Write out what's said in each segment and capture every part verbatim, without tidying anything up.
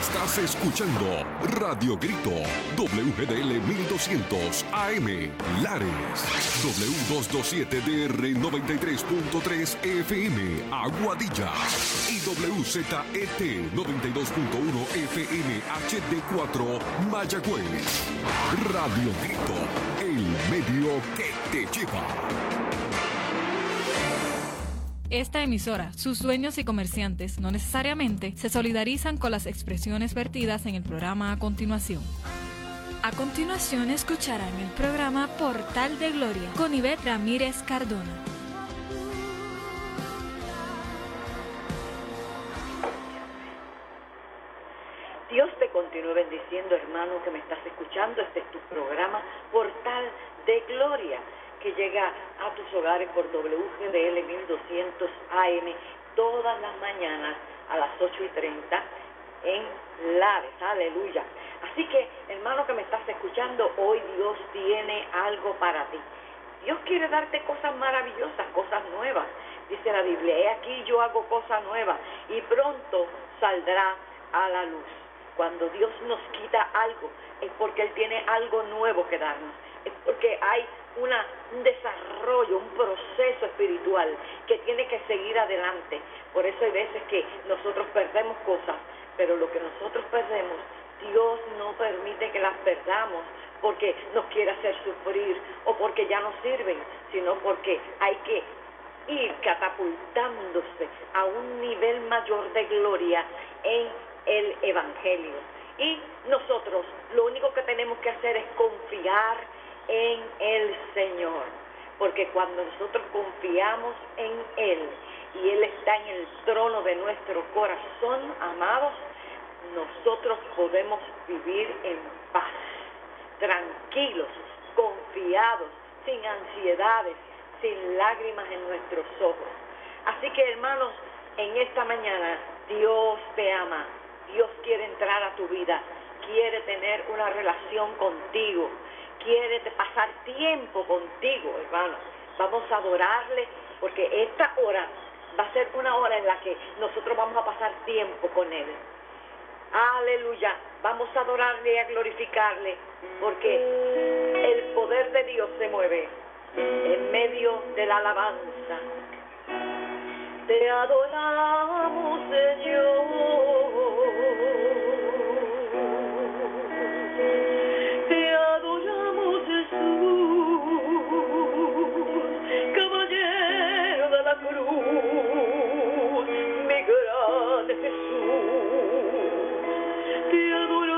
Estás escuchando Radio Grito, W G D L mil doscientos A M, Lares, W doscientos veintisiete D R noventa y tres punto tres F M, Aguadilla, y W Z E T noventa y dos punto uno F M H D cuatro, Mayagüez. Radio Grito, el medio que te lleva. Esta emisora, sus dueños y comerciantes no necesariamente se solidarizan con las expresiones vertidas en el programa a continuación. A continuación escucharán el programa Portal de Gloria con Ivette Ramírez Cardona. Dios te continúe bendiciendo, hermano que me estás escuchando. Este es tu programa Portal de Gloria, que llega a tus hogares por W G D L mil doscientos A M todas las mañanas a las ocho y treinta en Lares. Aleluya. Así que, hermano que me estás escuchando, hoy Dios tiene algo para ti. Dios quiere darte cosas maravillosas, cosas nuevas. Dice la Biblia, he aquí yo hago cosas nuevas y pronto saldrá a la luz. Cuando Dios nos quita algo, es porque Él tiene algo nuevo que darnos. Es porque hay una, un desarrollo, un proceso espiritual que tiene que seguir adelante. Por eso hay veces que nosotros perdemos cosas, pero lo que nosotros perdemos, Dios no permite que las perdamos porque nos quiere hacer sufrir o porque ya no sirven, sino porque hay que ir catapultándose a un nivel mayor de gloria en el Evangelio. Y nosotros lo único que tenemos que hacer es confiar en el Señor, porque cuando nosotros confiamos en Él y Él está en el trono de nuestro corazón, amados, nosotros podemos vivir en paz, tranquilos, confiados, sin ansiedades, sin lágrimas en nuestros ojos. Así que, hermanos, en esta mañana Dios te ama, Dios quiere entrar a tu vida, quiere tener una relación contigo, quiere pasar tiempo contigo, hermano. Vamos a adorarle, porque esta hora va a ser una hora en la que nosotros vamos a pasar tiempo con Él. Aleluya, vamos a adorarle y a glorificarle, porque el poder de Dios se mueve en medio de la alabanza. Te adoramos, Señor. Te adoramos, Jesús, caballero de la cruz, mi gran Jesús. Te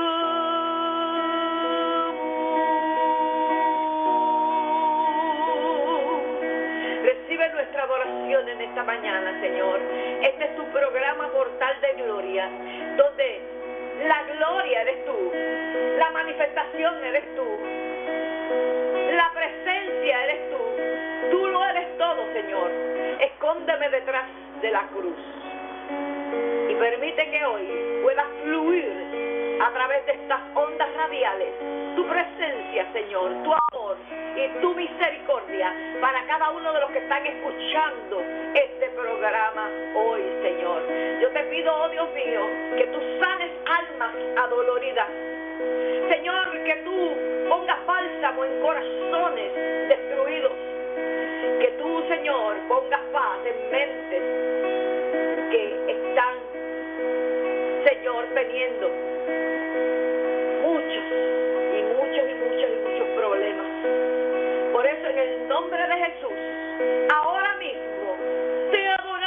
adoramos. Recibe nuestra adoración en esta mañana, Señor. Este es tu programa Portal de Gloria, donde la gloria eres tú, la manifestación eres tú, la presencia eres tú. Tú lo eres todo, Señor. Escóndeme detrás de la cruz y permite que hoy pueda fluir a través de estas ondas radiales tu presencia, Señor, tu amor y tu misericordia para cada uno de los que están escuchando este programa hoy, Señor. Yo te pido, oh Dios mío, que tú sanes almas adoloridas. Señor, que tú pongas bálsamo en corazones destruidos. Que tú, Señor, pongas paz en mentes que están, Señor, teniendo muchos y muchos y muchos y muchos problemas. Por eso, en el nombre de Jesús, ahora mismo te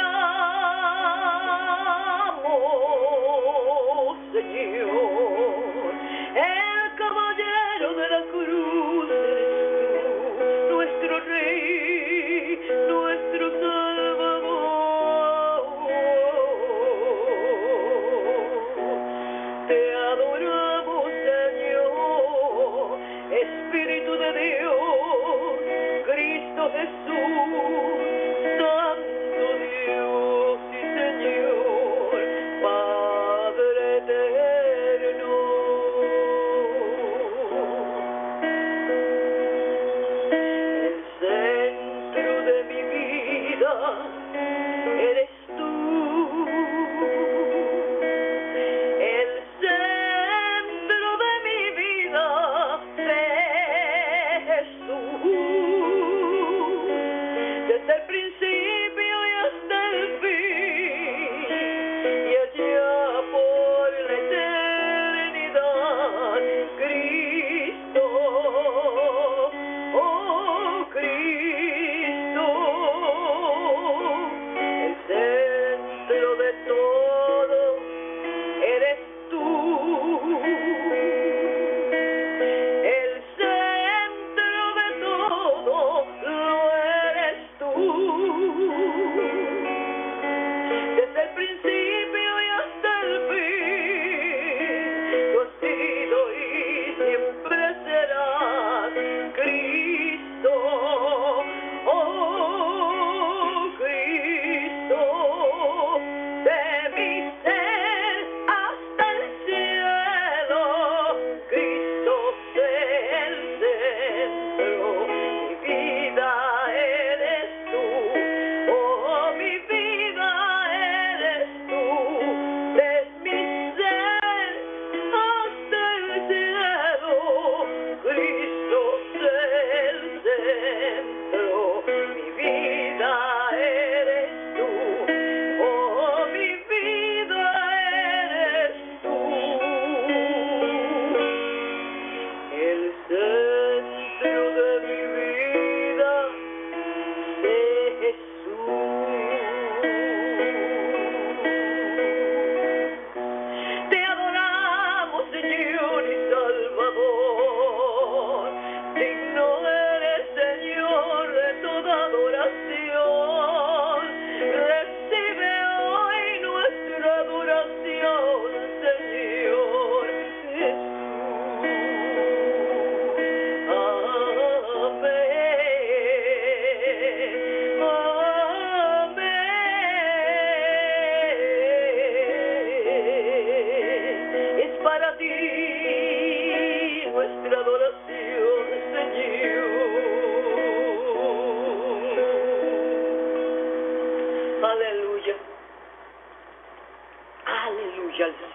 adoramos, Señor. El caballero de la cruz eres tú, nuestro Rey, nuestro Salvador. Te adoramos.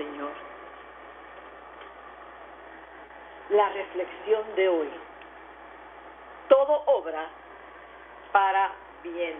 Señor. La reflexión de hoy. Todo obra para bien.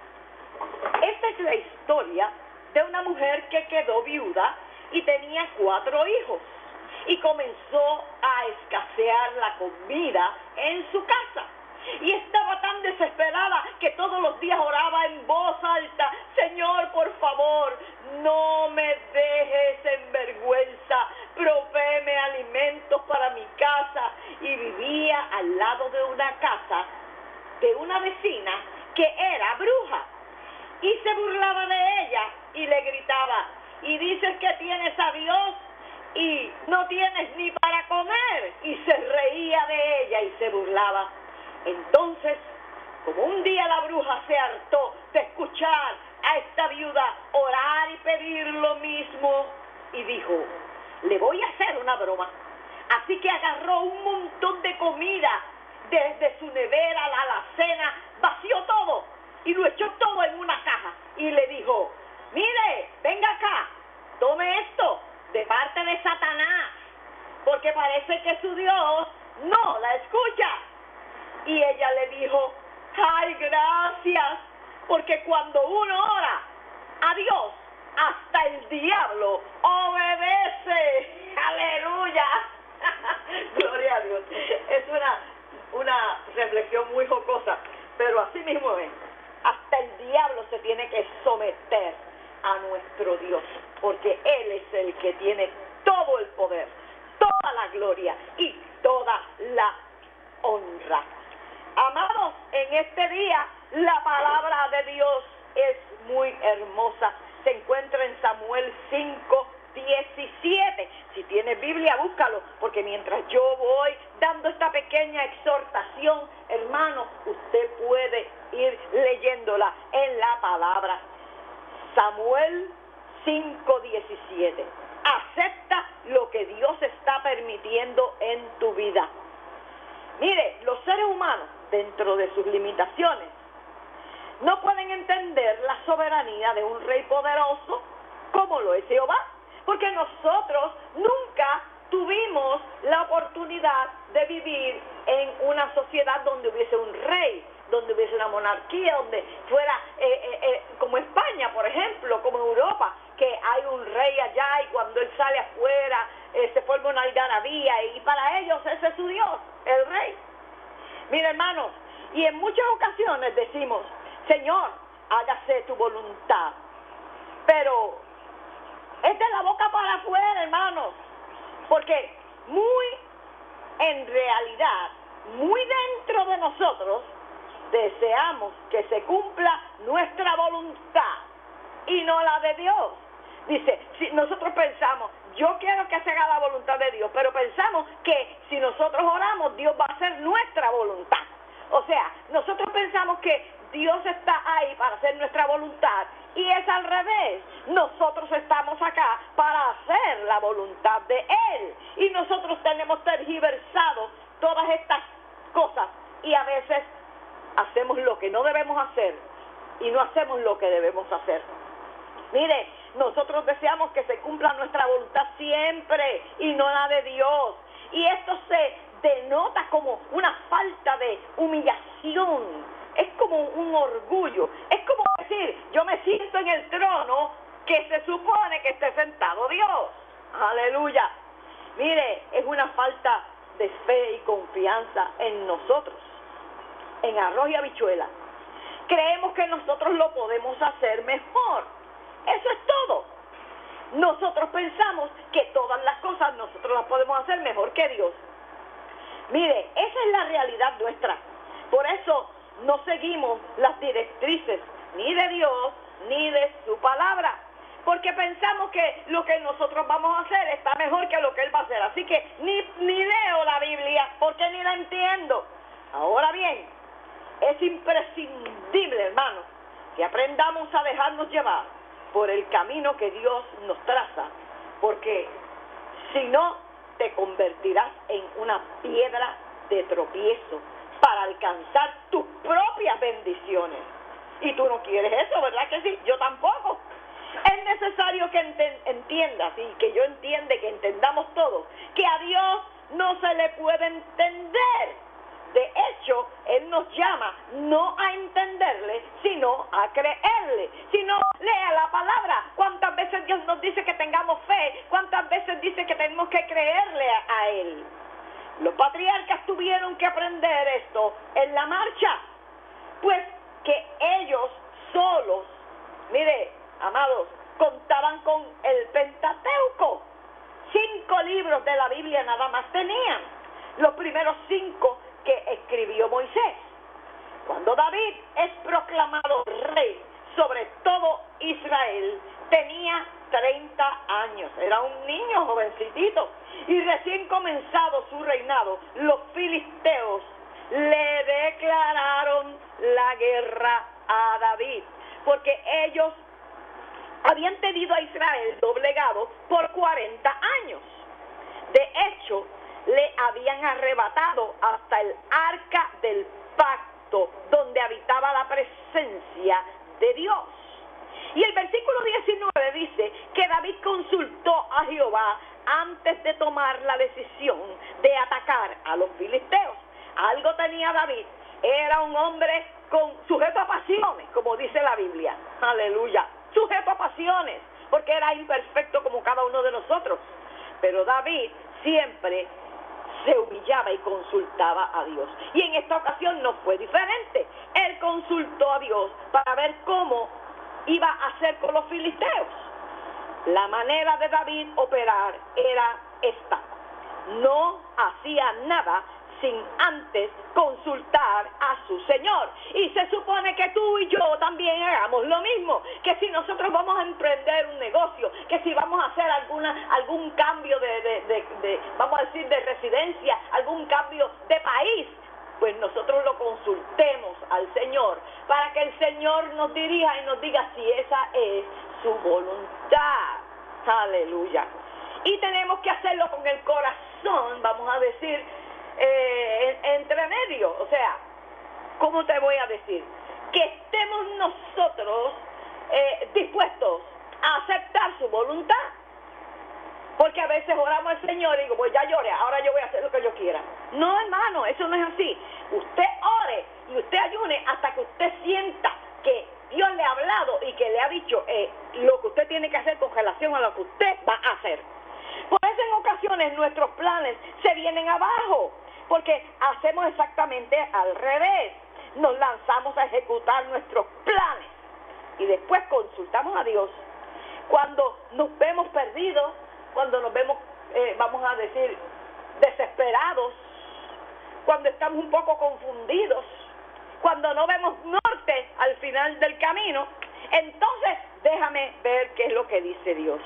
Esta es la historia de una mujer que quedó viuda y tenía cuatro hijos. Y comenzó a escasear la comida en su casa. Y estaba tan desesperada que todos los días oraba en voz alta: Señor, por favor, no me dejes en vergüenza, provéeme alimentos para mi casa. Y vivía al lado de una casa de una vecina que era bruja. Y se burlaba de ella y le gritaba: y dices que tienes a Dios y no tienes ni para comer. Y se reía de ella y se burlaba. Entonces, como un día la bruja se hartó de escuchar a esta viuda orar y pedir lo mismo, y dijo: le voy a hacer una broma. Así que agarró un montón de comida desde su nevera, la alacena, vació todo y lo echó todo en una caja y le dijo: mire, venga acá, tome esto de parte de Satanás, porque parece que su Dios no la escucha. Y ella le dijo: ay, gracias, porque cuando uno ora a Dios, hasta el diablo obedece. Aleluya. Gloria a Dios. Es una, una reflexión muy jocosa, pero así mismo es. Hasta el diablo se tiene que someter a nuestro Dios, porque Él es el que tiene todo el poder, toda la gloria y toda la honra. Amados, en este día la palabra de Dios es muy hermosa. Se encuentra en Samuel cinco diecisiete. Si tienes Biblia, búscalo, porque mientras yo voy dando esta pequeña exhortación, hermano, usted puede ir leyéndola en la palabra. Samuel cinco diecisiete. Acepta lo que Dios está permitiendo en tu vida. Mire, los seres humanos, dentro de sus limitaciones, no pueden entender la soberanía de un rey poderoso como lo es Jehová, porque nosotros nunca tuvimos la oportunidad de vivir en una sociedad donde hubiese un rey, donde hubiese una monarquía, donde fuera eh, eh, eh, como España, por ejemplo, como Europa, que hay un rey allá y cuando él sale afuera eh, se forma una algarabía y para ellos ese es su Dios, el rey. Mira, hermanos, y en muchas ocasiones decimos: Señor, hágase tu voluntad, pero es de la boca para afuera, hermanos, porque muy en realidad, muy dentro de nosotros, deseamos que se cumpla nuestra voluntad y no la de Dios. Dice, si nosotros pensamos, yo quiero que se haga la voluntad de Dios, pero pensamos que si nosotros oramos, Dios va a hacer nuestra voluntad. O sea, nosotros pensamos que Dios está ahí para hacer nuestra voluntad y es al revés. Nosotros estamos acá para hacer la voluntad de Él y nosotros tenemos tergiversado todas estas cosas y a veces hacemos lo que no debemos hacer y no hacemos lo que debemos hacer. Mire, nosotros deseamos que se cumpla nuestra voluntad siempre y no la de Dios. Y esto se denota como una falta de humillación. Es como un orgullo. Es como decir, yo me siento en el trono que se supone que esté sentado Dios. Aleluya. Mire, es una falta de fe y confianza en nosotros. En arroz y habichuela. Creemos que nosotros lo podemos hacer mejor. Eso es todo. Nosotros pensamos que todas las cosas nosotros las podemos hacer mejor que Dios. Mire, esa es la realidad nuestra. Por eso no seguimos las directrices ni de Dios ni de su palabra. Porque pensamos que lo que nosotros vamos a hacer está mejor que lo que Él va a hacer. Así que ni, ni leo la Biblia porque ni la entiendo. Ahora bien, es imprescindible, hermano, que aprendamos a dejarnos llevar por el camino que Dios nos traza, porque si no, te convertirás en una piedra de tropiezo para alcanzar tus propias bendiciones. Y tú no quieres eso, ¿verdad que sí? Yo tampoco. Es necesario que ent- entiendas y que yo entiende, que entendamos todos, que a Dios no se le puede entender. De hecho, Él nos llama no a entenderle, sino a creerle. Si no, lea la palabra. ¿Cuántas veces Dios nos dice que tengamos fe? ¿Cuántas veces dice que tenemos que creerle a, a Él? Los patriarcas tuvieron que aprender esto en la marcha, pues que ellos solos, mire, amados, contaban con el Pentateuco. Cinco libros de la Biblia nada más tenían. Los primeros cinco que escribió Moisés. Cuando David es proclamado rey sobre todo Israel, tenía treinta años, era un niño jovencitito, y recién comenzado su reinado, los filisteos le declararon la guerra a David, porque ellos habían tenido a Israel doblegado por cuarenta años. De hecho, le habían arrebatado hasta el arca del pacto, donde habitaba la presencia de Dios. Y el versículo diecinueve dice que David consultó a Jehová antes de tomar la decisión de atacar a los filisteos. Algo tenía David, era un hombre con sujeto a pasiones, como dice la Biblia, aleluya, sujeto a pasiones, porque era imperfecto como cada uno de nosotros. Pero David siempre se humillaba y consultaba a Dios. Y en esta ocasión no fue diferente. Él consultó a Dios para ver cómo iba a hacer con los filisteos. La manera de David operar era esta: no hacía nada sin antes consultar a su Señor. Y se supone que tú y yo también hagamos lo mismo, que si nosotros vamos a emprender un negocio, que si vamos a hacer alguna algún cambio de, de, de, de vamos a decir, de residencia, algún cambio de país, pues nosotros lo consultemos al Señor, para que el Señor nos dirija y nos diga si esa es su voluntad. Aleluya. Y tenemos que hacerlo con el corazón, vamos a decir, eh, entre medio. O sea, ¿cómo te voy a decir? Que estemos nosotros eh, dispuestos a aceptar su voluntad. Porque a veces oramos al Señor y digo, pues ya lloré, ahora yo voy a hacer lo que yo quiera. No, hermano, eso no es así. Usted ore y usted ayune hasta que usted sienta que Dios le ha hablado y que le ha dicho eh, lo que usted tiene que hacer con relación a lo que usted va a hacer. Por eso en ocasiones nuestros planes se vienen abajo, porque hacemos exactamente al revés. Nos lanzamos a ejecutar nuestros planes y después consultamos a Dios. Cuando nos vemos perdidos, cuando nos vemos, eh, vamos a decir, desesperados, cuando estamos un poco confundidos, cuando no vemos norte al final del camino, entonces déjame ver qué es lo que dice Dios.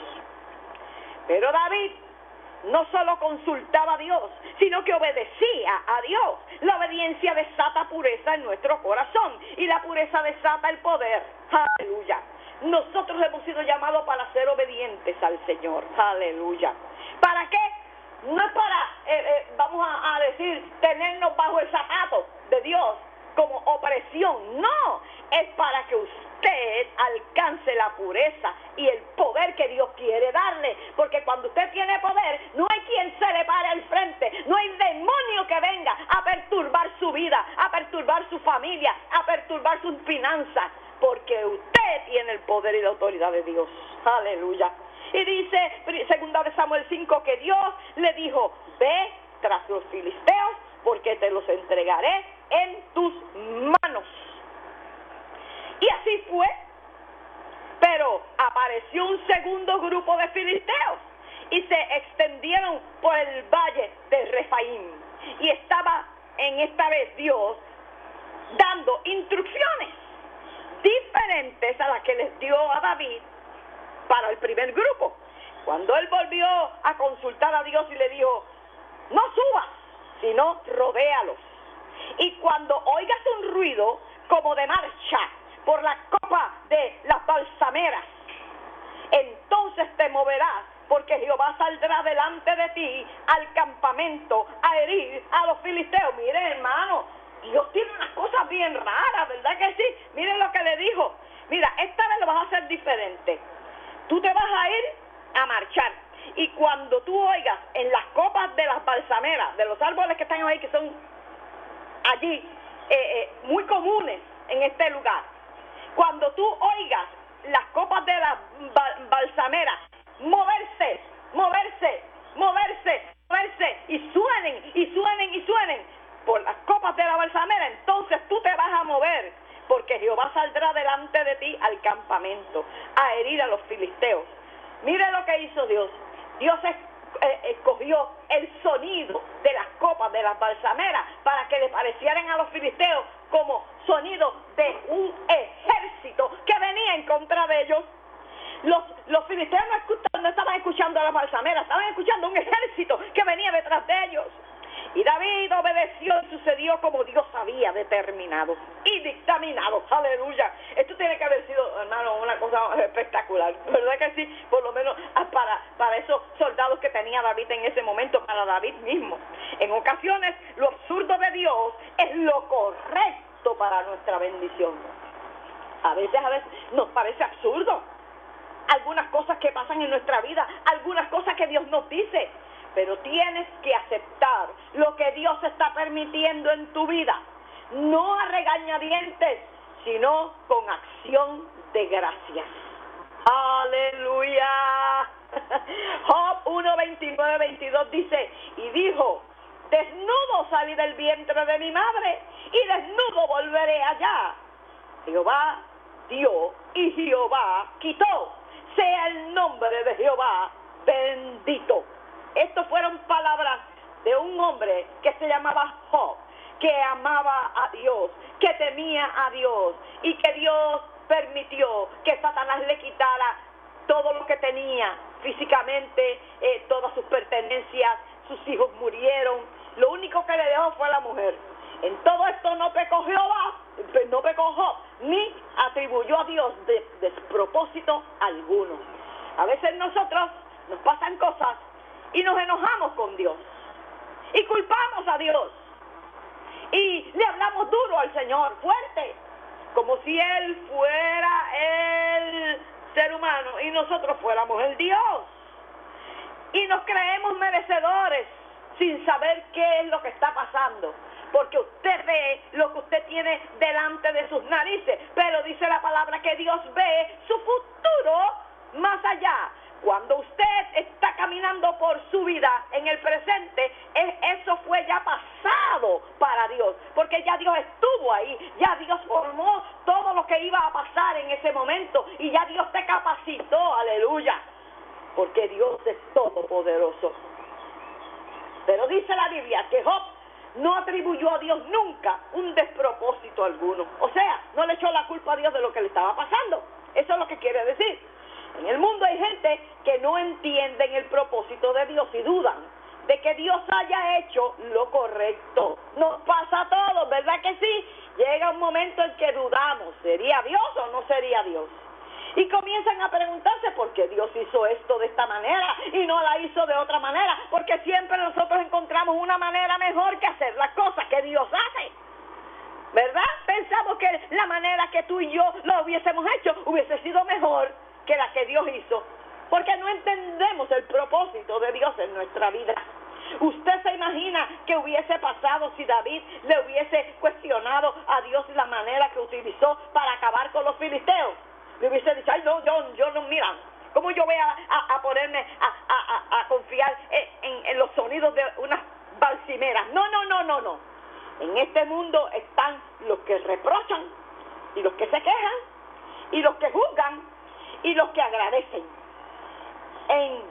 Pero David no solo consultaba a Dios, sino que obedecía a Dios. La obediencia desata pureza en nuestro corazón y la pureza desata el poder. Aleluya. Nosotros hemos sido llamados para ser obedientes al Señor. Aleluya. ¿Para qué? No es para, eh, eh, vamos a, a decir, tenernos bajo el zapato de Dios como opresión. No, es para que usted alcance la pureza y el poder que Dios quiere darle. Porque cuando usted tiene poder, no hay quien se le pare al frente. No hay demonio que venga a perturbar su vida, a perturbar su familia, a perturbar sus finanzas. Porque usted tiene el poder y la autoridad de Dios. Aleluya. Y dice, segunda de Samuel cinco, que Dios le dijo, ve tras los filisteos, porque te los entregaré en tus manos. Y así fue. Pero apareció un segundo grupo de filisteos y se extendieron por el valle de Refaim. Y estaba en esta vez Dios dando instrucciones diferentes a las que les dio a David para el primer grupo. Cuando él volvió a consultar a Dios y le dijo, no subas, sino rodéalos. Y cuando oigas un ruido como de marcha por la copa de las balsameras, entonces te moverás, porque Jehová saldrá delante de ti al campamento a herir a los filisteos. Mire, hermano, Dios tiene unas cosas bien raras, ¿verdad que sí? Miren lo que le dijo. Mira, esta vez lo vas a hacer diferente. tú te vas a ir a marchar. Y cuando tú oigas en las copas de las balsameras, de los árboles que están ahí, que son allí eh, eh, muy comunes en este lugar, cuando tú oigas las copas de las balsameras moverse, moverse, moverse, moverse, y suenen, y suenen, y suenen por las copas de la balsamera, entonces tú te vas a mover, porque Jehová saldrá delante de ti al campamento a herir a los filisteos. Mire lo que hizo Dios. Dios es, eh, escogió el sonido de las copas de las balsameras para que le parecieran a los filisteos como sonido de un ejército que venía en contra de ellos. Los, los filisteos no, escuchaban, no estaban escuchando a las balsameras, estaban escuchando un ejército que venía detrás de ellos. Y David obedeció y sucedió como Dios había determinado y dictaminado. Aleluya. Esto tiene que haber sido, hermano, una cosa espectacular. ¿Verdad que sí? Por lo menos para, para esos soldados que tenía David en ese momento, para David mismo. En ocasiones, lo absurdo de Dios es lo correcto para nuestra bendición. A veces, a veces nos parece absurdo algunas cosas que pasan en nuestra vida, algunas cosas que Dios nos dice. Pero tienes que aceptar lo que Dios está permitiendo en tu vida, no a regañadientes, sino con acción de gracias. ¡Aleluya! Job uno, veintinueve, veintidós dice, y dijo, desnudo salí del vientre de mi madre, y desnudo volveré allá. Jehová dio, y Jehová quitó. Sea el nombre de Jehová bendito. Estas fueron palabras de un hombre que se llamaba Job, que amaba a Dios, que temía a Dios, y que Dios permitió que Satanás le quitara todo lo que tenía físicamente, eh, todas sus pertenencias, sus hijos murieron, lo único que le dejó fue la mujer. En todo esto no pecó Jehová, no pecó Job, ni atribuyó a Dios de, despropósito alguno. A veces nosotros nos pasan cosas y nos enojamos con Dios y culpamos a Dios y le hablamos duro al Señor, fuerte, como si Él fuera el ser humano y nosotros fuéramos el Dios, y nos creemos merecedores sin saber qué es lo que está pasando, porque usted ve lo que usted tiene delante de sus narices, pero dice la palabra que Dios ve su futuro más allá. Cuando usted está caminando por su vida en el presente, eso fue ya pasado para Dios, porque ya Dios estuvo ahí, ya Dios formó todo lo que iba a pasar en ese momento, y ya Dios te capacitó, aleluya, porque Dios es todopoderoso. Pero dice la Biblia que Job no atribuyó a Dios nunca un despropósito alguno, o sea, no le echó la culpa a Dios de lo que le estaba pasando. Eso es lo que quiere decir. En el mundo hay gente que no entienden el propósito de Dios y dudan de que Dios haya hecho lo correcto. Nos pasa a todos, ¿verdad que sí? Llega un momento en que dudamos, ¿sería Dios o no sería Dios? Y comienzan a preguntarse por qué Dios hizo esto de esta manera y no la hizo de otra manera, porque siempre nosotros encontramos una manera mejor que hacer las cosas que Dios hace, ¿verdad? Pensamos que la manera que tú y yo lo hubiésemos hecho hubiese sido mejor que la que Dios hizo, porque no entendemos el propósito de Dios en nuestra vida. ¿Usted se imagina qué hubiese pasado si David le hubiese cuestionado a Dios la manera que utilizó para acabar con los filisteos? Le hubiese dicho, ay no, yo, yo no, mira, ¿cómo yo voy a, a, a ponerme a, a, a confiar en, en, en los sonidos de unas balsimeras? No, no, no, no, no. En este mundo están los que reprochan, y los que se quejan, y los que juzgan, y los que agradecen. En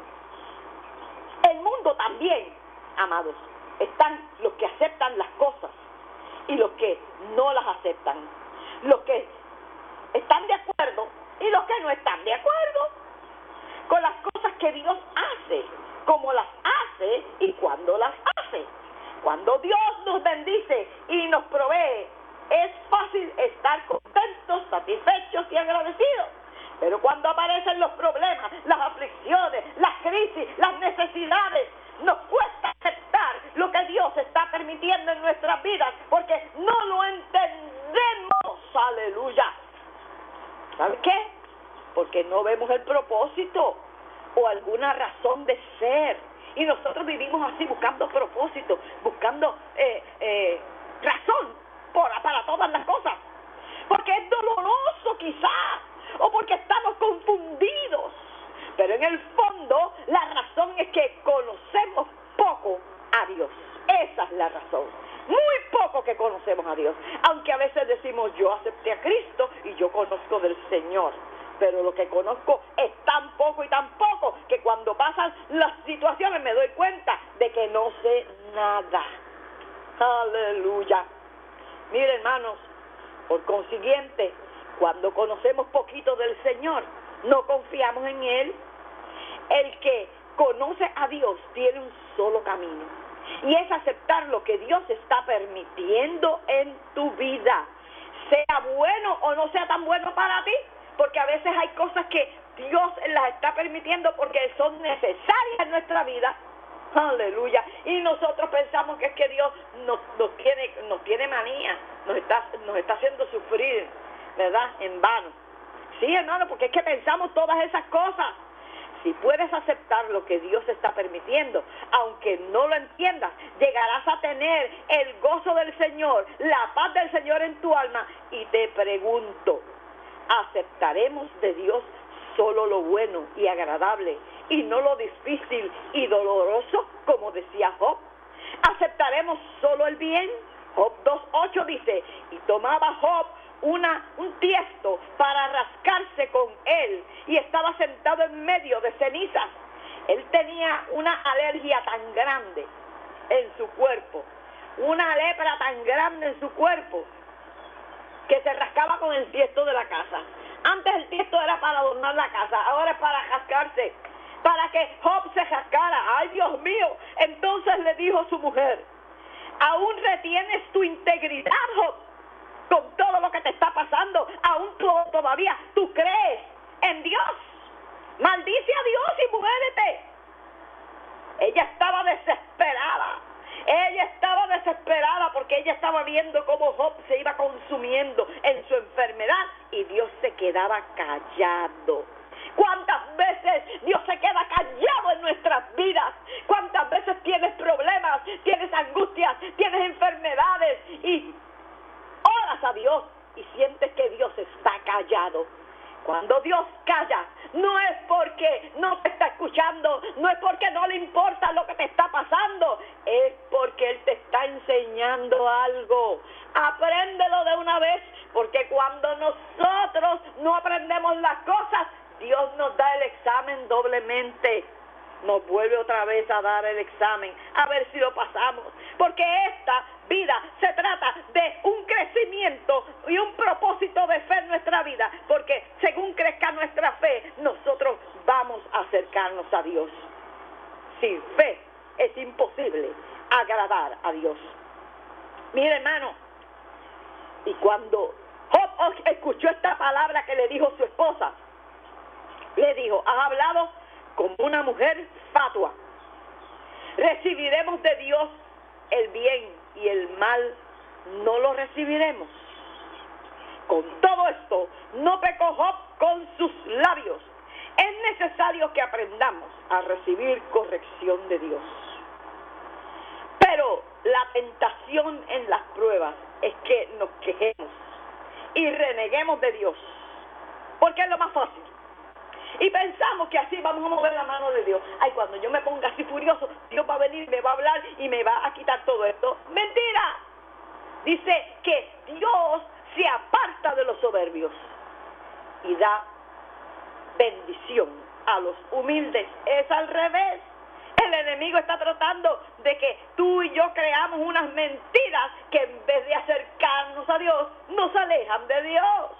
el mundo también, amados, están los que aceptan las cosas y los que no las aceptan, los que están de acuerdo y los que no están de acuerdo con las cosas que Dios hace, como las hace y cuando las hace. Cuando Dios nos bendice y nos provee, es fácil estar contentos, satisfechos y agradecidos. Pero cuando aparecen los problemas, las aflicciones, las crisis, las necesidades, nos cuesta aceptar lo que Dios está permitiendo en nuestras vidas, porque no lo entendemos, aleluya. ¿Sabe qué? Porque no sabemos el propósito o alguna razón de ser. Y nosotros vivimos así, buscando propósito, buscando eh, eh, razón por, para todas las cosas. Porque es doloroso quizás, o porque estamos confundidos. Pero en el fondo, la razón es que conocemos poco a Dios. Esa es la razón. Muy poco que conocemos a Dios. Aunque a veces decimos, yo acepté a Cristo y yo conozco del Señor. Pero lo que conozco es tan poco y tan poco que cuando pasan las situaciones me doy cuenta de que no sé nada. Aleluya. Mire, hermanos, por consiguiente, cuando conocemos poquito del Señor, no confiamos en Él. El que conoce a Dios tiene un solo camino, y es aceptar lo que Dios está permitiendo en tu vida, sea bueno o no sea tan bueno para ti, porque a veces hay cosas que Dios las está permitiendo porque son necesarias en nuestra vida. Aleluya. Y nosotros pensamos que es que Dios nos, nos tiene nos tiene manía, nos está, nos está haciendo sufrir, ¿verdad? En vano. Sí, hermano, porque es que pensamos todas esas cosas. Si puedes aceptar lo que Dios está permitiendo, aunque no lo entiendas, llegarás a tener el gozo del Señor, la paz del Señor en tu alma. Y te pregunto, ¿aceptaremos de Dios solo lo bueno y agradable y no lo difícil y doloroso, como decía Job? ¿Aceptaremos solo el bien? Job dos ocho dice, y tomaba Job Una, un tiesto para rascarse con él, y estaba sentado en medio de cenizas. Él tenía una alergia tan grande en su cuerpo, una lepra tan grande en su cuerpo, que se rascaba con el tiesto de la casa. Antes el tiesto era para adornar la casa, ahora es para rascarse, para que Job se rascara. ¡Ay, Dios mío! Entonces le dijo su mujer, ¿aún retienes tu integridad, Job? Con todo lo que te está pasando, aún tú, todavía tú crees en Dios. Maldice a Dios y muérete. Ella estaba desesperada. Ella estaba desesperada porque ella estaba viendo cómo Job se iba consumiendo en su enfermedad y Dios se quedaba callado. ¿Cuántas veces Dios se queda callado en nuestras vidas? ¿Cuántas veces tienes problemas, tienes angustias, tienes enfermedades y oras a Dios y sientes que Dios está callado? Cuando Dios calla, no es porque no te está escuchando, no es porque no le importa lo que te está pasando, es porque Él te está enseñando algo. Apréndelo de una vez, porque cuando nosotros no aprendemos las cosas, Dios nos da el examen doblemente. Nos vuelve otra vez a dar el examen, a ver si lo pasamos, porque esta vida se trata de un crecimiento y un propósito de fe en nuestra vida, porque según crezca nuestra fe, nosotros vamos a acercarnos a Dios. Sin fe es imposible agradar a Dios. Mire, hermano, y cuando Job escuchó esta palabra que le dijo su esposa, le dijo, has hablado como una mujer fatua. Recibiremos de Dios el bien y el mal no lo recibiremos. Con todo esto, no pecó Job con sus labios. Es necesario que aprendamos a recibir corrección de Dios. Pero la tentación en las pruebas es que nos quejemos y reneguemos de Dios, porque es lo más fácil. Y pensamos que así vamos a mover la mano de Dios. Ay, cuando yo me ponga así furioso, Dios va a venir, me va a hablar y me va a quitar todo esto. ¡Mentira! Dice que Dios se aparta de los soberbios y da bendición a los humildes. Es al revés. El enemigo está tratando de que tú y yo creamos unas mentiras que en vez de acercarnos a Dios, nos alejan de Dios.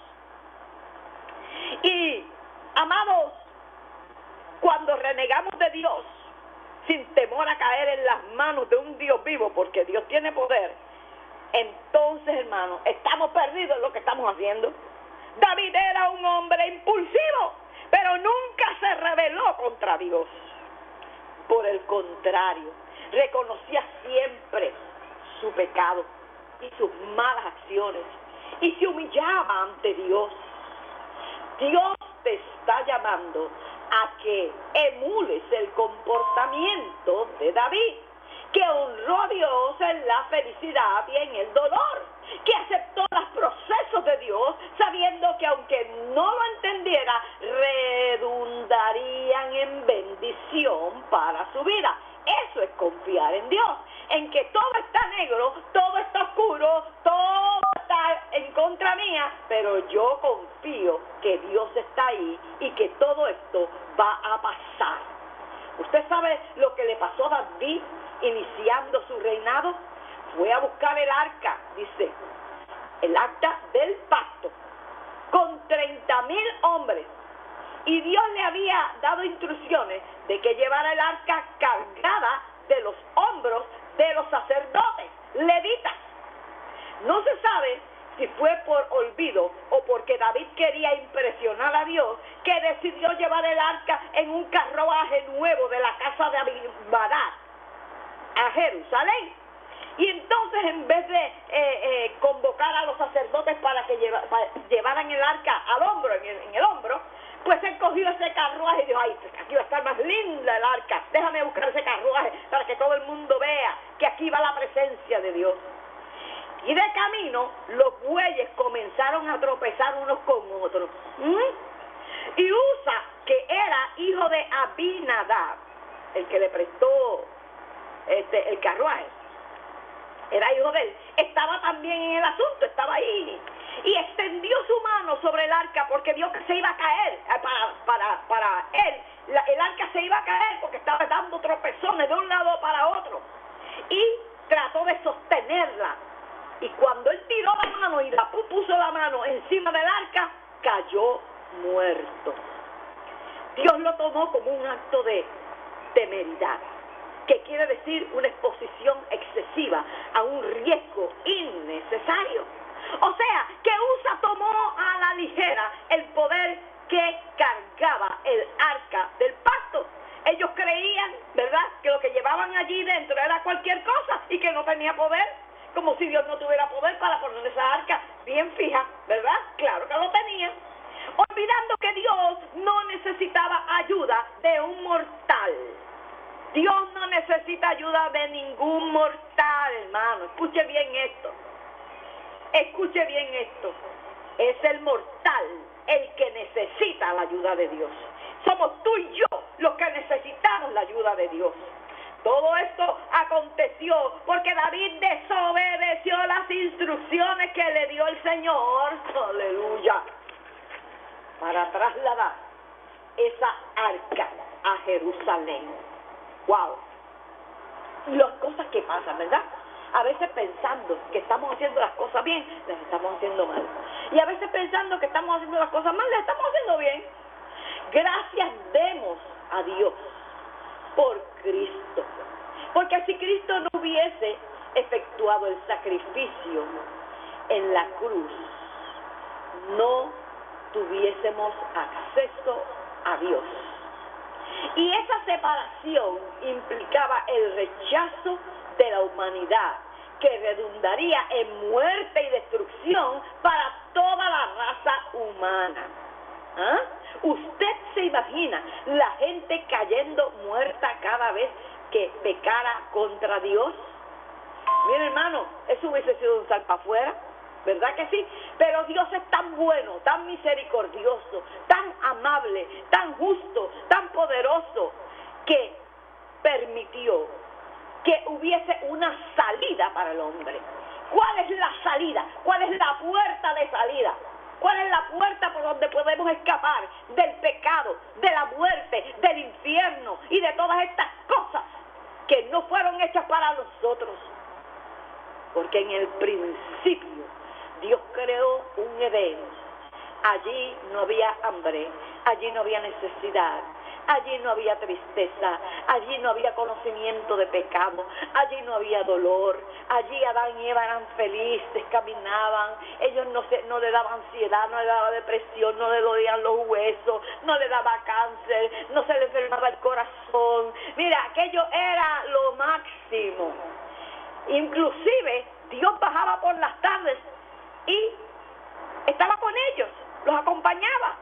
Y amados, cuando renegamos de Dios sin temor a caer en las manos de un Dios vivo, porque Dios tiene poder, entonces, hermanos, estamos perdidos en lo que estamos haciendo. David era un hombre impulsivo, pero nunca se rebeló contra Dios. Por el contrario, reconocía siempre su pecado y sus malas acciones y se humillaba ante Dios. Dios te está llamando a que emules el comportamiento de David, que honró a Dios en la felicidad y en el dolor, que aceptó los procesos de Dios, sabiendo que aunque no lo entendiera, redundarían en bendición para su vida. Eso es confiar en Dios, en que todo está negro, todo está oscuro, todo está en contra mía, pero yo confío que Dios está ahí y que todo esto va a pasar. ¿Usted sabe lo que le pasó a David iniciando su reinado? Fue a buscar el arca, dice, el arca del pacto, con treinta mil hombres. Y Dios le había dado instrucciones de que llevara el arca cargada de los hombros de los sacerdotes, levitas. No se sabe si fue por olvido o porque David quería impresionar a Dios, que decidió llevar el arca en un carruaje nuevo de la casa de Abimelech a Jerusalén. Y entonces, en vez de eh, eh, convocar a los sacerdotes para que lleva, para, llevaran el arca al hombro, en el, en el hombro, pues él cogió ese carruaje y dijo, ay, aquí va a estar más linda el arca, déjame buscar ese carruaje para que todo el mundo vea que aquí va la presencia de Dios. Y de camino, los bueyes comenzaron a tropezar unos con otros. ¿Mm? Y Usa, que era hijo de Abinadab, el que le prestó este, el carruaje, era hijo de él, estaba también en el asunto, estaba ahí. Y extendió su mano sobre el arca porque vio que se iba a caer. Para, para, para él, la, el arca se iba a caer porque estaba dando tropezones de un lado para otro. Y trató de sostenerla. Y cuando él tiró la mano y la puso la mano encima del arca, cayó muerto. Dios lo tomó como un acto de temeridad, que quiere decir una exposición excesiva a un riesgo innecesario. O sea, que Usa tomó a la ligera el poder que cargaba el arca del pacto. Ellos creían, ¿verdad?, que lo que llevaban allí dentro era cualquier cosa y que no tenía poder, como si Dios no tuviera poder para poner esa arca bien fija, ¿verdad? Claro que lo tenía. Olvidando que Dios no necesitaba ayuda de un mortal. Dios no necesita ayuda de ningún mortal, hermano. Escuche bien esto. Escuche bien esto. Es el mortal el que necesita la ayuda de Dios. Somos tú y yo los que necesitamos la ayuda de Dios. Todo esto aconteció porque David desobedeció las instrucciones que le dio el Señor, aleluya, para trasladar esa arca a Jerusalén. Wow. Las cosas que pasan, ¿verdad? A veces pensando que estamos haciendo las cosas bien, las estamos haciendo mal. Y a veces pensando que estamos haciendo las cosas mal, las estamos haciendo bien. Gracias demos a Dios por Cristo. Porque si Cristo no hubiese efectuado el sacrificio en la cruz, no tuviésemos acceso a Dios. Y esa separación implicaba el rechazo de la humanidad, que redundaría en muerte y destrucción para toda la raza humana. ¿Ah? ¿Usted se imagina la gente cayendo muerta cada vez que pecara contra Dios? Mira, hermano, eso hubiese sido un salpa afuera, ¿verdad que sí? Pero Dios es tan bueno, tan misericordioso, tan amable, tan justo, tan poderoso, que permitió que hubiese una salida para el hombre. ¿Cuál es la salida? ¿Cuál es la puerta de salida? ¿Cuál es la puerta por donde podemos escapar del pecado, de la muerte, del infierno y de todas estas cosas que no fueron hechas para nosotros? Porque en el principio Dios creó un Edén. Allí no había hambre, allí no había necesidad, allí no había tristeza, allí no había conocimiento de pecado, allí no había dolor, allí Adán y Eva eran felices, caminaban, ellos no, se, no le daban ansiedad, no le daba depresión, no le dolían los huesos, no le daba cáncer, no se le enfermaba el corazón. Mira, aquello era lo máximo. Inclusive Dios bajaba por las tardes y estaba con ellos, los acompañaba, los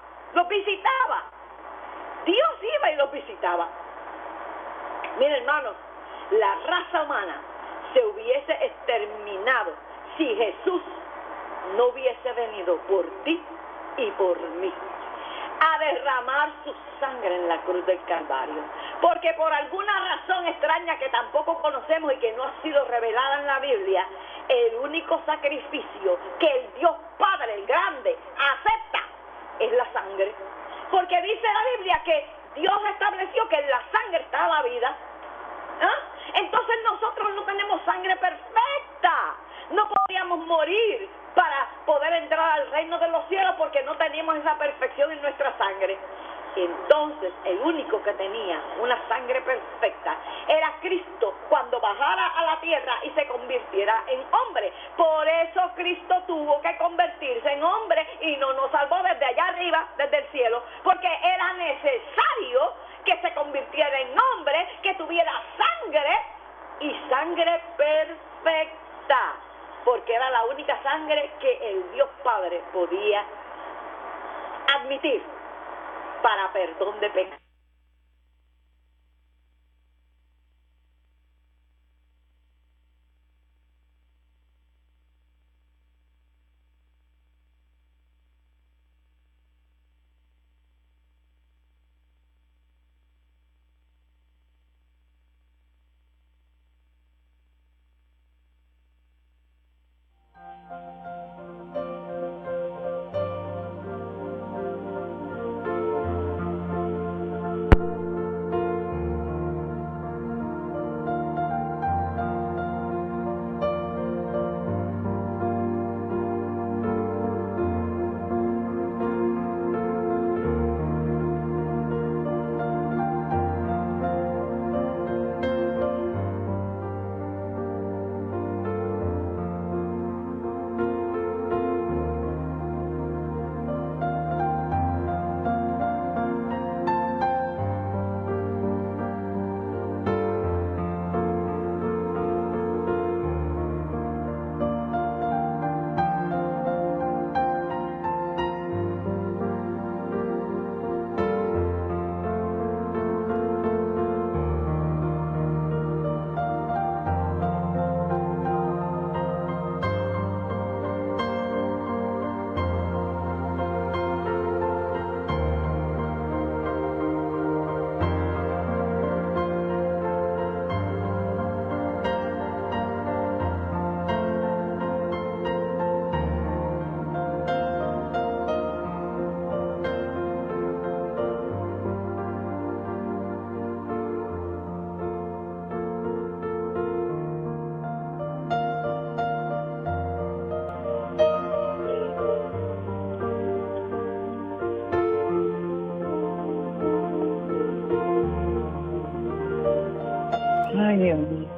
los visitaba. Dios iba y los visitaba. Mira, hermanos, la raza humana se hubiese exterminado si Jesús no hubiese venido por ti y por mí a derramar su sangre en la cruz del Calvario, porque por alguna razón extraña que tampoco conocemos y que no ha sido revelada en la Biblia, el único sacrificio que el Dios Padre, el grande, acepta es la sangre, porque dice la Biblia que Dios estableció que en la sangre está la vida. ¿Ah? Entonces nosotros no tenemos sangre perfecta, no podíamos morir para poder entrar al reino de los cielos porque no teníamos esa perfección en nuestra sangre. Entonces el único que tenía una sangre perfecta era Cristo cuando bajara a la tierra y se convirtiera en hombre. Por eso Cristo tuvo que convertirse en hombre y no nos salvó desde allá arriba, desde el cielo, porque era necesario que se convirtiera en hombre, que tuviera sangre y sangre perfecta, porque era la única sangre que el Dios Padre podía admitir para perdón de pecados. Ay, Dios mío.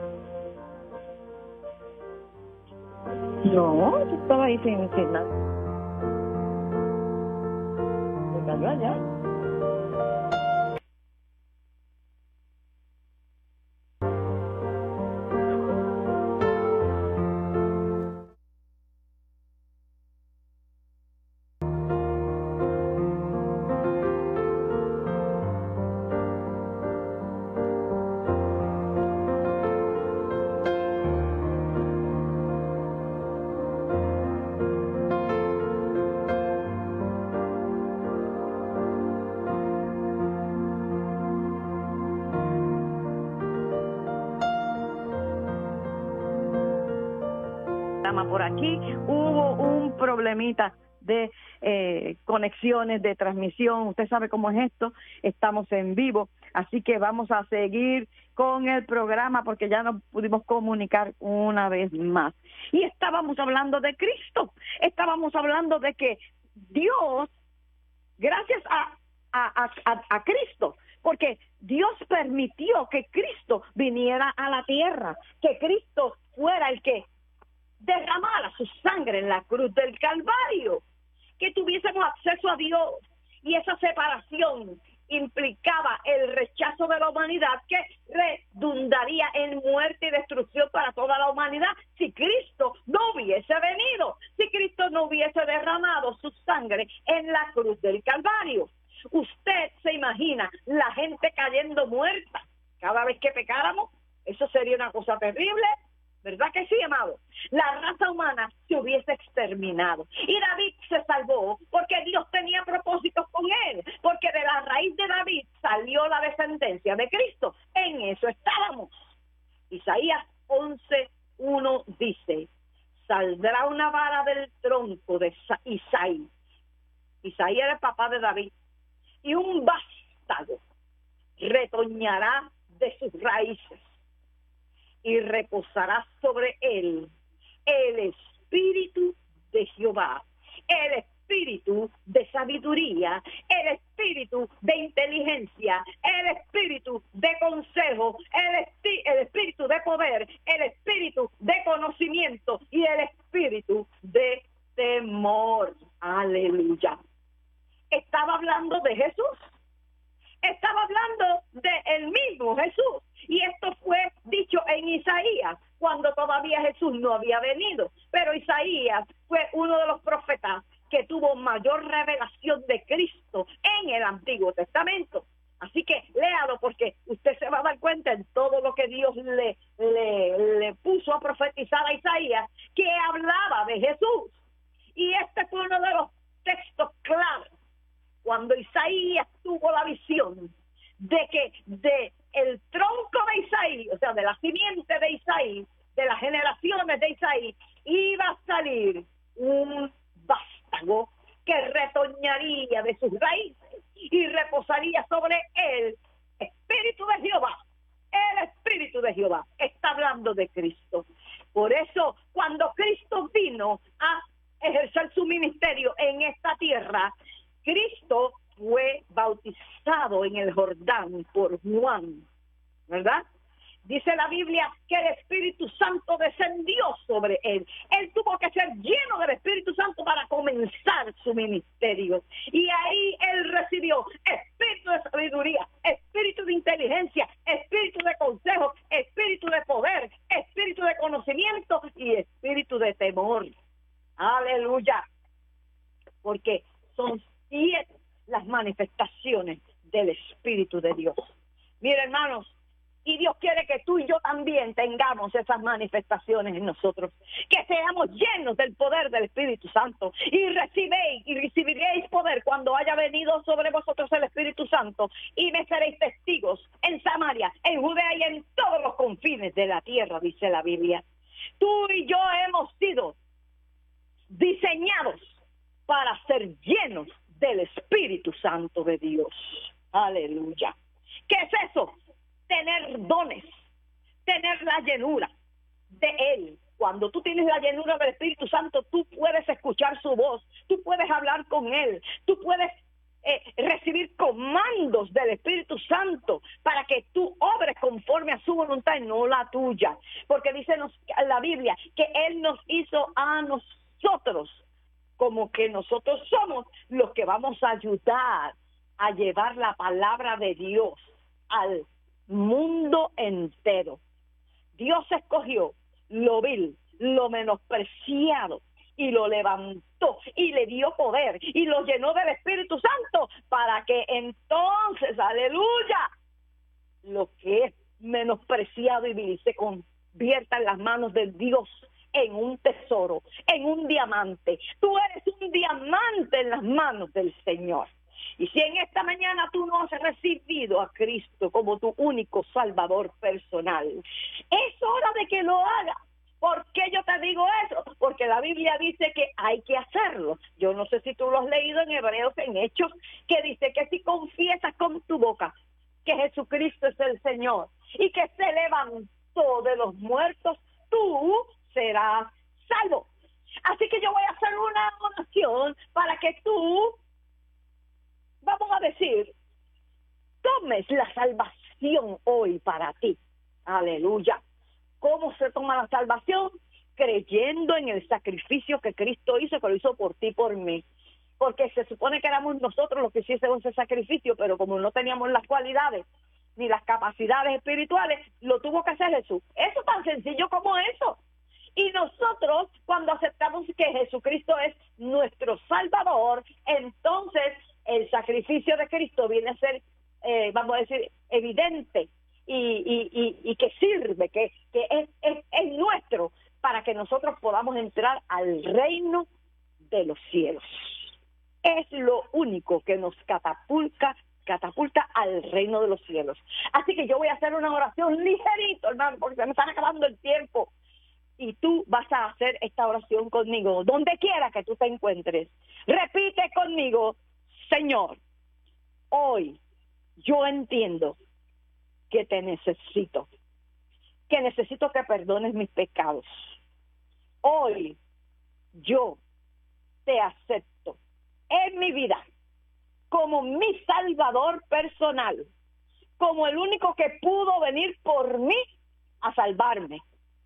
No, yo estaba ahí sin decir nada. Se cayó allá. Por aquí hubo un problemita de eh, conexiones, de transmisión. Usted sabe cómo es esto, estamos en vivo, así que vamos a seguir con el programa porque ya nos pudimos comunicar una vez más. Y estábamos hablando de Cristo, estábamos hablando de que Dios, gracias a, a, a, a Cristo, porque Dios permitió que Cristo viniera a la tierra, que Cristo fuera el que derramara su sangre en la cruz del Calvario, que tuviésemos acceso a Dios, y esa separación implicaba el rechazo de la humanidad que redundaría en muerte y destrucción para toda la humanidad si Cristo no hubiese venido, si Cristo no hubiese derramado su sangre en la cruz del Calvario. sería una cosa terrible, ¿verdad que sí, amado? La raza humana se hubiese exterminado. Y David se salvó porque Dios tenía propósitos con él, porque de la raíz de David salió la descendencia de Cristo. En eso estábamos. Isaías once uno dice, saldrá una vara del tronco de Isaí. Isaí era el papá de David. Y un vástago retoñará de sus raíces y reposará sobre él el espíritu de Jehová, el espíritu de sabiduría, el espíritu de inteligencia, el espíritu de consejo, el, espi- el espíritu de poder, el espíritu de conocimiento y el espíritu de temor. Aleluya. Estaba hablando de Jesús. Estaba hablando de el mismo Jesús. Y esto fue dicho en Isaías, cuando todavía Jesús no había venido. Pero Isaías fue uno de los profetas que tuvo mayor revelación de Cristo en el Antiguo Testamento. Así que léalo, porque usted se va a dar cuenta en todo lo que Dios le, le, le puso a profetizar a Isaías, que hablaba de Jesús. Y este fue uno de los textos claros. Cuando Isaías tuvo la visión de que de el tronco de Isaí, o sea, de la simiente de Isaí, de las generaciones de Isaí, iba a salir un vástago que retoñaría de sus raíces y reposaría sobre él espíritu de Jehová. El espíritu de Jehová está hablando de Cristo. Por eso, cuando Cristo vino a ejercer su ministerio en esta tierra, Cristo fue bautizado en el Jordán por Juan, ¿verdad? Dice la Biblia que el Espíritu Santo descendió sobre él. Él tuvo que ser lleno del Espíritu Santo para comenzar su ministerio. Y ahí él recibió espíritu de sabiduría, espíritu de inteligencia, espíritu de consejo, espíritu de poder, espíritu de conocimiento y espíritu de temor. Aleluya. Porque son siete las manifestaciones del Espíritu de Dios. Mira, hermanos, y Dios quiere que tú y yo también tengamos esas manifestaciones en nosotros, que seamos llenos del poder del Espíritu Santo, y recibéis y recibiréis poder cuando haya venido sobre vosotros el Espíritu Santo, y me seréis testigos en Samaria, en Judea y en todos los confines de la tierra, dice la Biblia. Tú y yo hemos sido diseñados para ser llenos del Espíritu Santo de Dios. Aleluya. ¿Qué es eso? Tener dones, tener la llenura de Él. Cuando tú tienes la llenura del Espíritu Santo, tú puedes escuchar su voz, tú puedes hablar con Él, tú puedes eh, recibir comandos del Espíritu Santo para que tú obres conforme a su voluntad y no la tuya. Porque dice nos, la Biblia que Él nos hizo a nosotros como que nosotros somos los que vamos a ayudar a llevar la palabra de Dios al mundo entero. Dios escogió lo vil, lo menospreciado, y lo levantó y le dio poder y lo llenó del Espíritu Santo para que entonces, aleluya, lo que es menospreciado y vil se convierta en las manos de Dios en un tesoro, en un diamante. Tú eres un diamante en las manos del Señor. Y si en esta mañana tú no has recibido a Cristo como tu único Salvador personal, es hora de que lo hagas. ¿Por qué yo te digo eso? Porque la Biblia dice que hay que hacerlo. Yo no sé si tú lo has leído en Hebreos, en Hechos, que dice que si confiesas con tu boca que Jesucristo es el Señor y que se levantó de los muertos, tú serás salvo. Así que yo voy a hacer una oración para que tú, vamos a decir, tomes la salvación hoy para ti. Aleluya. ¿Cómo se toma la salvación? Creyendo en el sacrificio que Cristo hizo, que lo hizo por ti y por mí. Porque se supone que éramos nosotros los que hiciésemos ese sacrificio, pero como no teníamos las cualidades ni las capacidades espirituales, lo tuvo que hacer Jesús. Eso tan sencillo como eso. Y nosotros, cuando aceptamos que Jesucristo es nuestro Salvador, entonces el sacrificio de Cristo viene a ser, eh, vamos a decir, evidente. y, y, y, y que sirve, que, que es, es, es nuestro, para que nosotros podamos entrar al reino de los cielos. Es lo único que nos catapulta, catapulta al reino de los cielos. Así que yo voy a hacer una oración ligerito, hermano, porque se me está acabando el tiempo. Y tú vas a hacer esta oración conmigo, donde quiera que tú te encuentres. Repite conmigo: Señor, hoy yo entiendo que te necesito, que necesito que perdones mis pecados. Hoy yo te acepto en mi vida como mi Salvador personal, como el único que pudo venir por mí a salvarme.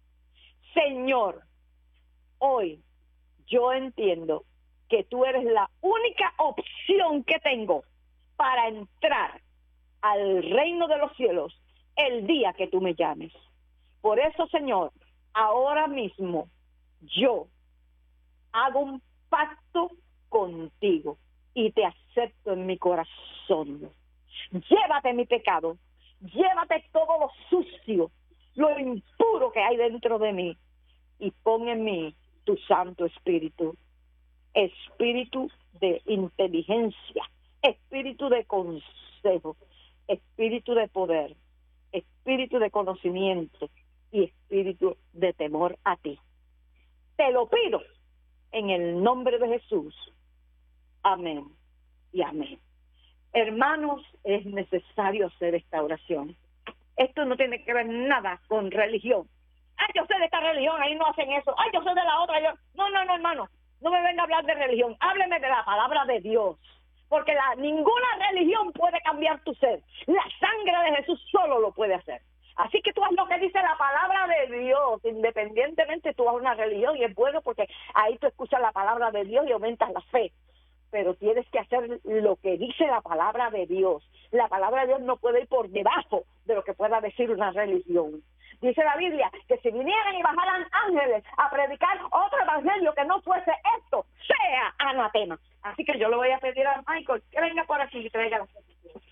Señor, hoy yo entiendo que tú eres la única opción que tengo para entrar al reino de los cielos el día que tú me llames. Por eso, Señor, ahora mismo yo hago un pacto contigo y te acepto en mi corazón. Llévate mi pecado, llévate todo lo sucio, lo impuro que hay dentro de mí, y pon en mí tu Santo Espíritu, espíritu de inteligencia, espíritu de consejo, espíritu de poder, espíritu de conocimiento y espíritu de temor a ti. Te lo pido en el nombre de Jesús. Amén y amén. Hermanos, es necesario hacer esta oración. Esto no tiene que ver nada con religión. Ay, yo sé de esta religión, ahí no hacen eso. Ay, yo sé de la otra. Yo... No, no, no, hermano. No me venga a hablar de religión. Hábleme de la palabra de Dios. Porque la, ninguna religión puede cambiar tu ser. La sangre de Jesús solo lo puede hacer. Así que tú haz lo que dice la palabra de Dios. Independientemente tú haz una religión, y es bueno porque ahí tú escuchas la palabra de Dios y aumentas la fe. Pero tienes que hacer lo que dice la palabra de Dios. La palabra de Dios no puede ir por debajo de lo que pueda decir una religión. Dice la Biblia que si vinieran y bajaran ángeles a predicar otro evangelio que no fuese esto, sea anatema. Así que yo le voy a pedir a Michael que venga por aquí y traiga la petición.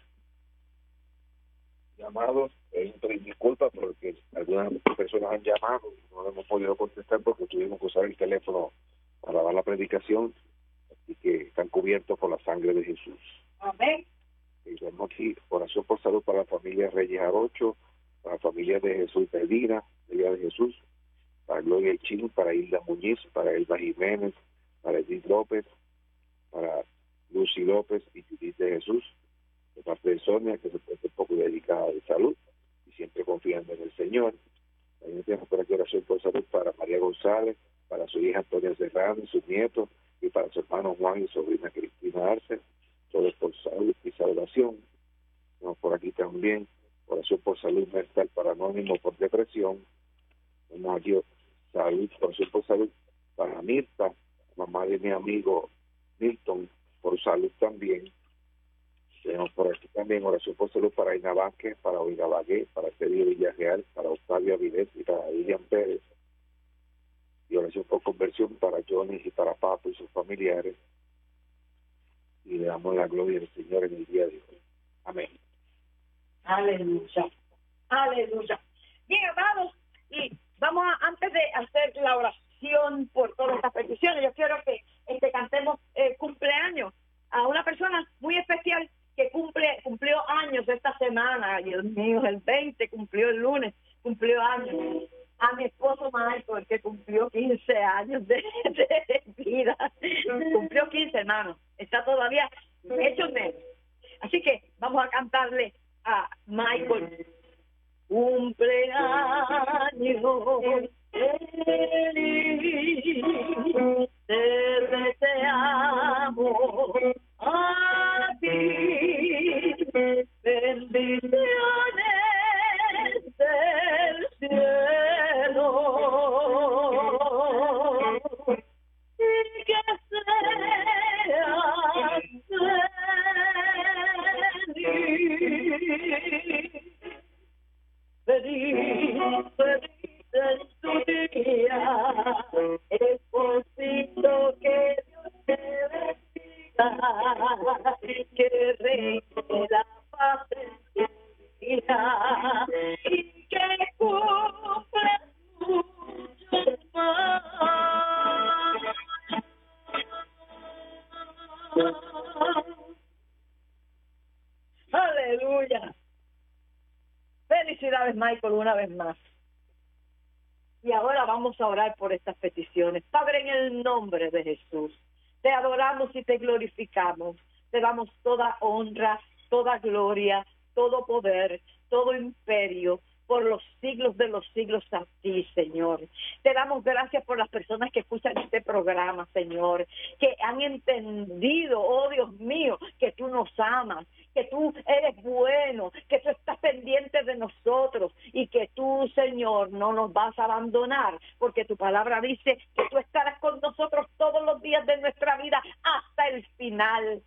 Llamados, eh, disculpa porque algunas personas han llamado y no hemos podido contestar porque tuvimos que usar el teléfono para dar la predicación, así que están cubiertos por la sangre de Jesús. Amén. Y tenemos aquí oración por salud para la familia Reyes Arocho, para la familia de Jesús Medina, familia de Jesús, para Gloria Chin, para Hilda Muñiz, para Elba Jiménez, para Edith López, para Lucy López y Judith de Jesús, de parte de Sonia, que se puede un poco dedicada de salud y siempre confiando en el Señor. También tenemos por aquí oración por salud para María González, para su hija Antonia Serrano y sus nietos, y para su hermano Juan y sobrina Cristina Arce, todo por salud y salvación. Tenemos por aquí también oración por salud mental para Anónimo por depresión. Tenemos aquí salud, oración por salud para Mirta, mamá de mi amigo Milton, por salud también. Tenemos por aquí también oración por salud para Ina Vázquez, para Oiga Bagué, para Sergio Villarreal, para Octavio Avilés y para Lilian Pérez. Y oración por conversión para Johnny y para Papo y sus familiares. Y le damos la gloria al Señor en el día de hoy. Amén. Aleluya. Aleluya. Bien, amados, y vamos a, antes de hacer la oración por todas estas peticiones, yo quiero que este, cantemos eh, cumpleaños a una persona muy especial que cumple cumplió años esta semana. Dios mío, el veinte cumplió el lunes, cumplió años. A mi esposo Michael, que cumplió quince años de, de vida. Cumplió quince, hermano. Está todavía hecho menos. Así que vamos a cantarle a Michael. Cumpleaños feliz, te deseamos a ti, bendiciones del cielo, y que seas feliz, feliz, feliz en tu día. Es posible que Dios te bendiga, que reine la paz en tu vida, sabes, Michael, una vez más. Y ahora vamos a orar por estas peticiones. Padre, en el nombre de Jesús, te adoramos y te glorificamos. Te damos toda honra, toda gloria, todo poder, todo imperio, por los siglos de los siglos a ti, Señor. Te damos gracias por las personas que escuchan este programa, Señor, que han entendido, oh Dios mío, que tú nos amas, que tú eres bueno, que tú estás pendiente de nosotros y que tú, Señor, no nos vas a abandonar, porque tu palabra dice que tú estarás con nosotros todos los días de nuestra vida hasta el final.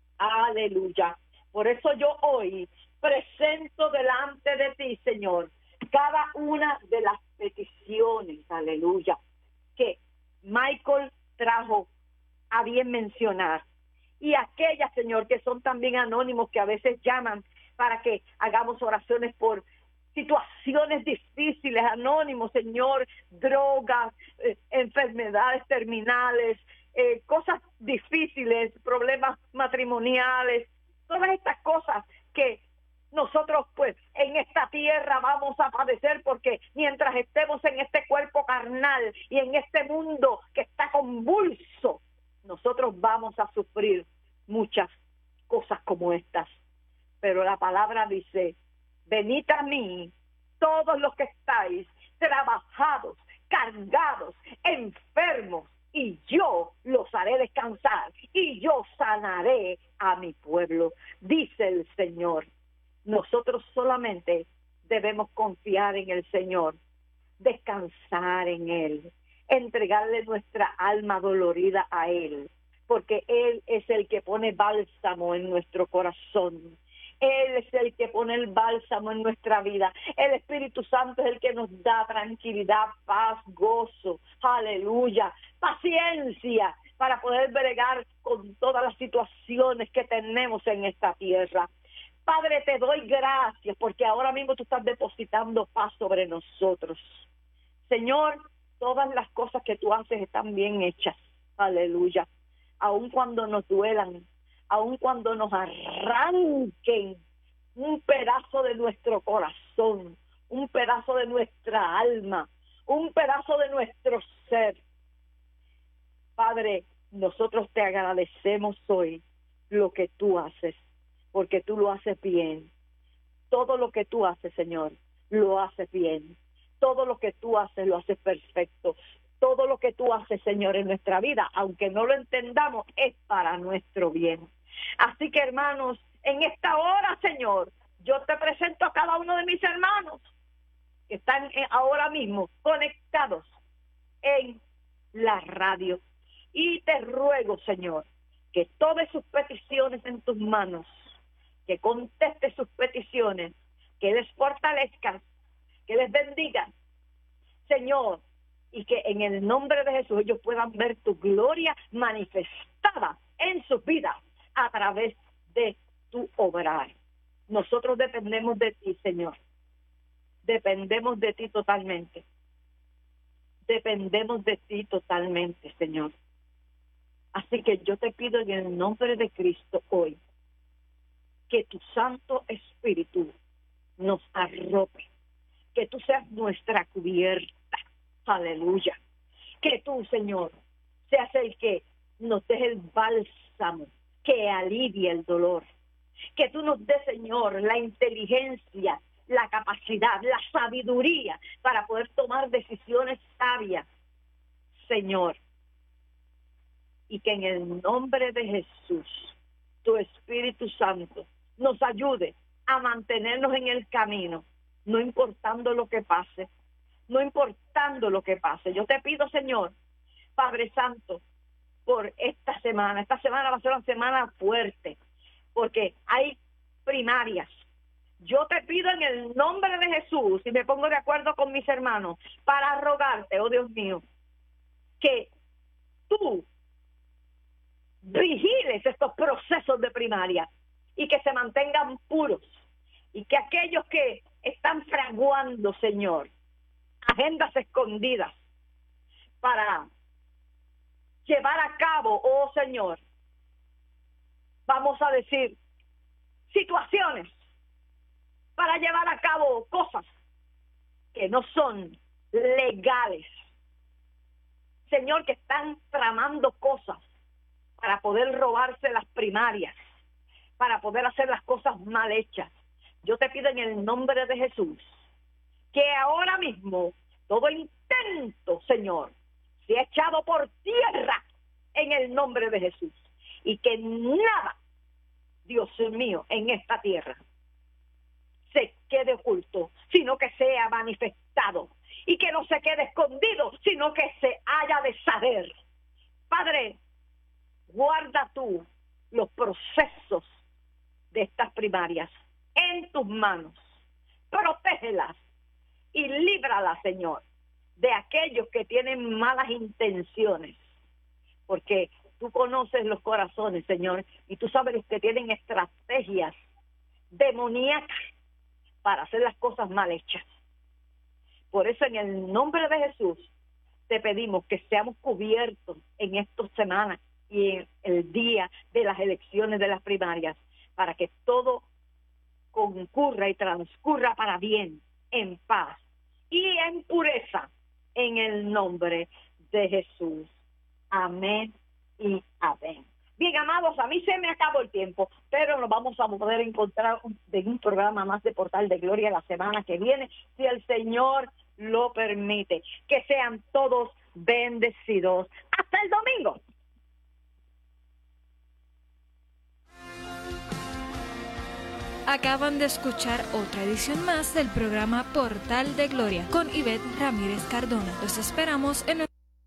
Aleluya. Por eso yo hoy presento delante de ti, Señor, cada una de las peticiones, aleluya, que Michael trajo a bien mencionar. Y aquellas, Señor, que son también anónimos, que a veces llaman para que hagamos oraciones por situaciones difíciles, anónimos, Señor, drogas, eh, enfermedades terminales, eh, cosas difíciles, problemas matrimoniales, todas estas cosas que nosotros pues en esta tierra vamos a padecer, porque mientras estemos en este cuerpo carnal y en este mundo que está convulso, nosotros vamos a sufrir muchas cosas como estas. Pero la palabra dice: venid a mí todos los que estáis trabajados, cargados, enfermos, y yo los haré descansar, y yo sanaré a mi pueblo, dice el Señor. Nosotros solamente debemos confiar en el Señor, descansar en Él, entregarle nuestra alma dolorida a Él, porque Él es el que pone bálsamo en nuestro corazón. Él es el que pone el bálsamo en nuestra vida. El Espíritu Santo es el que nos da tranquilidad, paz, gozo, aleluya, paciencia, para poder bregar con todas las situaciones que tenemos en esta tierra. Padre, te doy gracias porque ahora mismo tú estás depositando paz sobre nosotros. Señor, todas las cosas que tú haces están bien hechas, aleluya, aun cuando nos duelan, aun cuando nos arranquen un pedazo de nuestro corazón, un pedazo de nuestra alma, un pedazo de nuestro ser. Padre, nosotros te agradecemos hoy lo que tú haces, porque tú lo haces bien. Todo lo que tú haces, Señor, lo haces bien. Todo lo que tú haces, lo haces perfecto. Todo lo que tú haces, Señor, en nuestra vida, aunque no lo entendamos, es para nuestro bien. Así que, hermanos, en esta hora, Señor, yo te presento a cada uno de mis hermanos que están ahora mismo conectados en la radio. Y te ruego, Señor, que tomes sus peticiones en tus manos, que conteste sus peticiones, que les fortalezcan, que les bendigan, Señor, y que en el nombre de Jesús ellos puedan ver tu gloria manifestada en sus vidas a través de tu obrar. Nosotros dependemos de ti, Señor. Dependemos de ti totalmente. Dependemos de ti totalmente, Señor. Así que yo te pido en el nombre de Cristo hoy que tu Santo Espíritu nos arrope, que tú seas nuestra cubierta. Aleluya. Que tú, Señor, seas el que nos des el bálsamo que alivie el dolor. Que tú nos des, Señor, la inteligencia, la capacidad, la sabiduría para poder tomar decisiones sabias, Señor. Y que en el nombre de Jesús, tu Espíritu Santo nos ayude a mantenernos en el camino, no importando lo que pase, no importando lo que pase. Yo te pido, Señor, Padre Santo, por esta semana. Esta semana va a ser una semana fuerte, porque hay primarias. Yo te pido en el nombre de Jesús, y me pongo de acuerdo con mis hermanos, para rogarte, oh Dios mío, que tú vigiles estos procesos de primaria y que se mantengan puros, y que aquellos que están fraguando, Señor, agendas escondidas para llevar a cabo, oh Señor, vamos a decir, situaciones para llevar a cabo cosas que no son legales. Señor, que están tramando cosas para poder robarse las primarias, para poder hacer las cosas mal hechas. Yo te pido en el nombre de Jesús que ahora mismo todo intento, Señor, sea echado por tierra en el nombre de Jesús. Y que nada, Dios mío, en esta tierra se quede oculto, sino que sea manifestado. Y que no se quede escondido, sino que se haya de saber. Padre, guarda tú los procesos de estas primarias en tus manos. Protégelas y líbralas, Señor, de aquellos que tienen malas intenciones. Porque tú conoces los corazones, Señor, y tú sabes los que tienen estrategias demoníacas para hacer las cosas mal hechas. Por eso, en el nombre de Jesús, te pedimos que seamos cubiertos en estas semanas y en el día de las elecciones de las primarias, para que todo concurra y transcurra para bien, en paz y en pureza, en el nombre de Jesús. Amén y amén. Bien, amados, a mí se me acabó el tiempo, pero nos vamos a poder encontrar en un programa más de Portal de Gloria la semana que viene, si el Señor lo permite. Que sean todos bendecidos. Hasta el domingo. Acaban de escuchar otra edición más del programa Portal de Gloria con Ivette Ramírez Cardona. Los esperamos en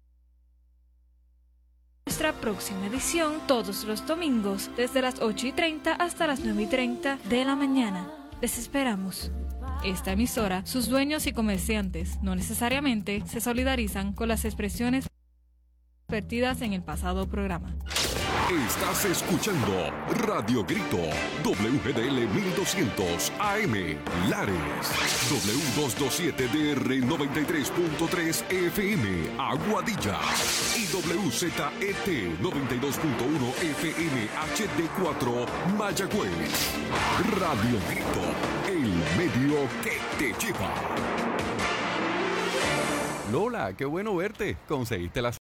nuestra próxima edición todos los domingos desde las ocho y treinta hasta las nueve y treinta de la mañana. Les esperamos. Esta emisora, sus dueños y comerciantes no necesariamente se solidarizan con las expresiones vertidas en el pasado programa. Estás escuchando Radio Grito, W G D L mil doscientos A M, Lares, W doscientos veintisiete D R noventa y tres punto tres F M, Aguadilla, y W Z E T noventa y dos punto uno F M H D cuatro, Mayagüez. Radio Grito, el medio que te lleva. Lola, qué bueno verte. ¿Conseguiste las